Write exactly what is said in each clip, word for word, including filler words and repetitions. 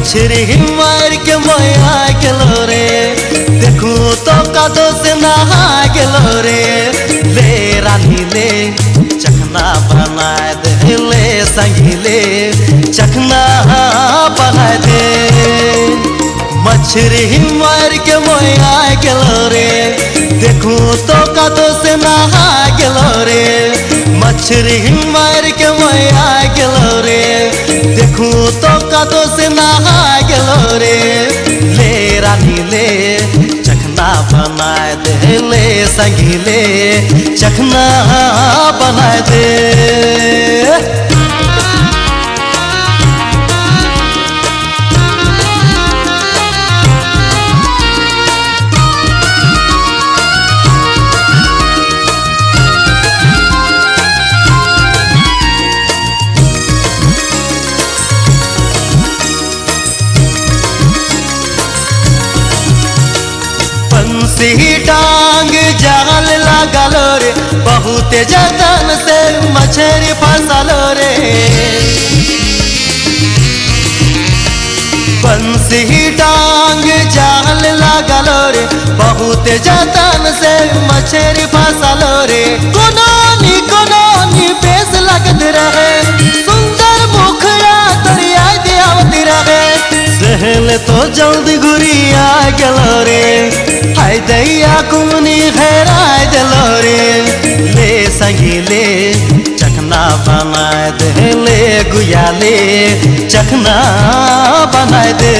मछरी मार के मोया गेलो रे, देखू तो कादो से नहा गेलो रे। ले रानी ले चखना बना दे, ले संगी ले चखना बना दे। मछरी मार के मोया गेलो रे, देखू तो कादो से नहा गेलो रे। मछरी मार के मोया गेलो रे, देखू तो कादो से नहा गेलो रे। ले रानी ले चखना बना दे, ले संगी ले चखना बना दे। बंसी टांग जाल लागलो रे, बहुत जतन से मछरी फंसलो रे। बंसी टांग जाल लागलो रे, बहुत जतन से मछरी फंसलो रे। कोनानी कोनानी बेस लगत रहे, सुंदर मुखड़ा दरिया दियावत रहे। सहल तो जल्दी घुरिया गेलो रे, हाय दैया कुनी घेराय देलो रे। ले संगी ले चखना बना दे, ले गुया ले चखना बना दे।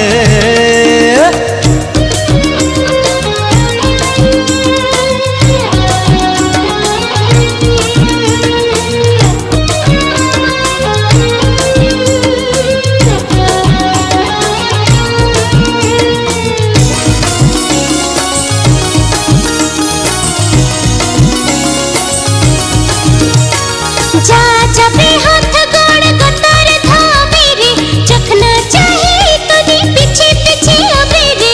जा जबे हाथ गोड़ कतर था मेरे, चखना चाहे तो नी पीछे पीछे मेरे।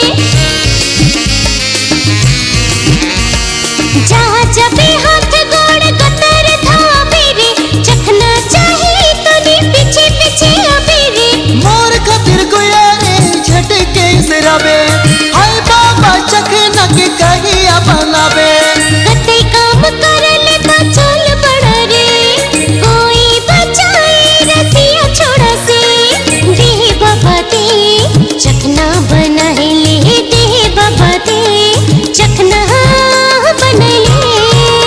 जा जबे हाथ गोड़ कतर था मेरे, चखना चाहे तो नी पीछे पीछे मेरे। मोर खातिर गोया रे झटके से रबे, हाय बाबा चखना के कहिया बनावे। कते काम कर ले तो चल पड़ा रे, कोई बचाए रसिया छोड़ा से। दे बाबा दे चखना बना ले, दे बाबा दे चखना बना ले।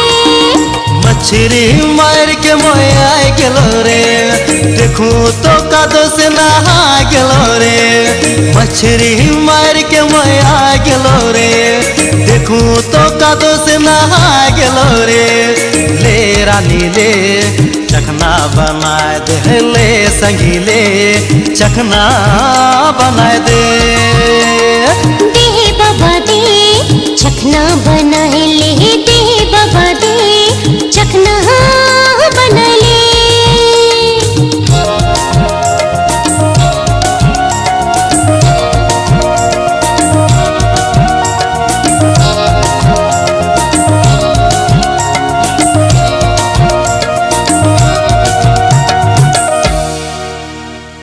मछरी मार के मोया गेलो रे, देखू तो कादो से नहा गेलो रे। मछरी मार के मोया गेलो रे, देखू तो कादो से नहा गेलो रे। ले रानी ले चखना बना दे, ले संगी ले चखना बना दे। दे बाबा दे चखना बना ले,